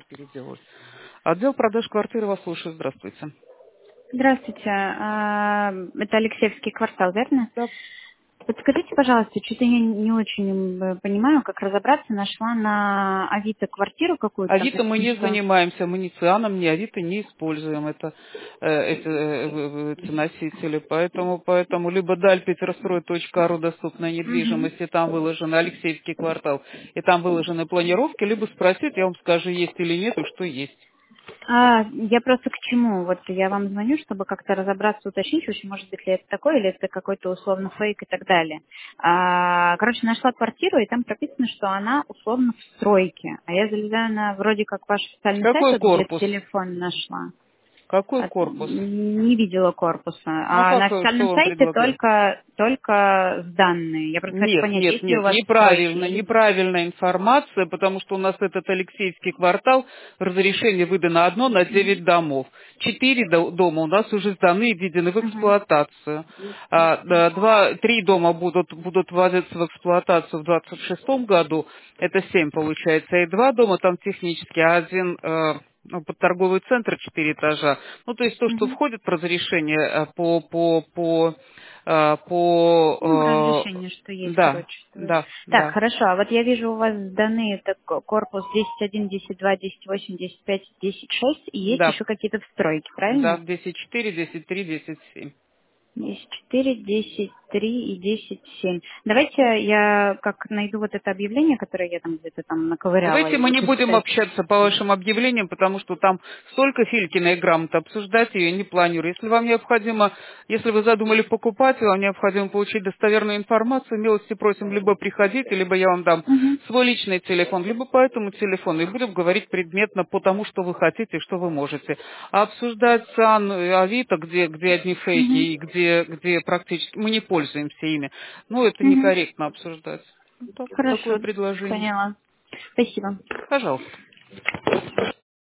переделать. Отдел продаж квартиры вас слушает. Здравствуйте. Здравствуйте. Это Алексеевский квартал, верно? Да. Подскажите, пожалуйста, что-то я не очень понимаю, как разобраться. Нашла на Авито квартиру какую-то. Там Авито мы написано, не что... занимаемся, мы ни цианом, ни Авито не используем эти носители. Поэтому либо дальпетерстрой.ру доступная Мгм. недвижимость, и там выложены Алексеевский квартал, и там выложены планировки, либо спросить, я вам скажу, есть или нет, и что есть. Я просто к чему? Вот я вам звоню, чтобы как-то разобраться, уточнить, вообще, может быть ли это такое, или это какой-то условно фейк и так далее. Короче, нашла квартиру, и там прописано, что она условно в стройке. А я залезаю на вроде как ваш официальный сайт, Какой вот где корпус? телефон нашла. Какой корпус? Не видела корпуса. Ну А на как, что официальном вам сайте предлагают? только данные. Я просто хочу Нет, понять, нет, есть ли у нет, вас стройки неправильно, или... неправильная информация, потому что у нас этот Алексеевский квартал, разрешение выдано одно на 9 домов. 4 дома у нас уже сданы и введены в Мгм. эксплуатацию. Три дома будут вводиться в эксплуатацию в 26 году, это 7 получается, и 2 дома там технически, а один под торговый центр 4 этажа. Ну, то есть то, что Мгм. входит в разрешение Ну, разрешение, что есть, да, короче. да, Так, да, хорошо. А вот я вижу, у вас сданы это корпус 10.1, 10.2, 10.8, 10.5, 10.6, и есть да, еще какие-то встройки, да, правильно? 10.4, 10.3, 10.7. 10.4, 10.3 и 10.7. Давайте я как найду вот это объявление, которое я там где-то там наковыряла Давайте мы и не будем почитать. общаться по вашим объявлениям, потому что там столько Филькина и грамота, обсуждать ее не планирую. Если вам необходимо, если вы задумали покупать, и вам необходимо получить достоверную информацию, милости просим либо приходите, либо я вам дам Мгм. свой личный телефон, либо по этому телефону, и будем говорить предметно по тому, что вы хотите и что вы можете. А обсуждать ЦАН и Авито, где одни фейки Мгм. и где практически мы не пользуемся ими, ну это Мгм. некорректно обсуждать. Ну, такое Хорошо, предложение. поняла. Спасибо. Пожалуйста.